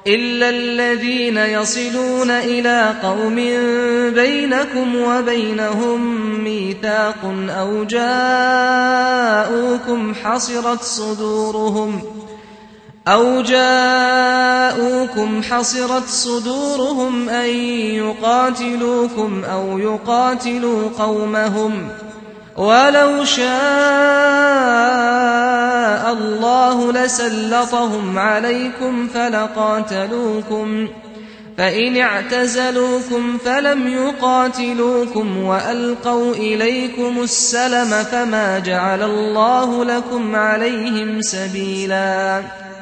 إلا الذين يصلون إلى قوم بينكم وبينهم ميثاق أو جاءوكم حصرت صدورهم أن يقاتلوكم أو يقاتلوا قومهم، ولو شاء الله لسلطهم عليكم فلقاتلوكم، فإن اعتزلوكم فلم يقاتلوكم وألقوا إليكم السلم فما جعل الله لكم عليهم سبيلا.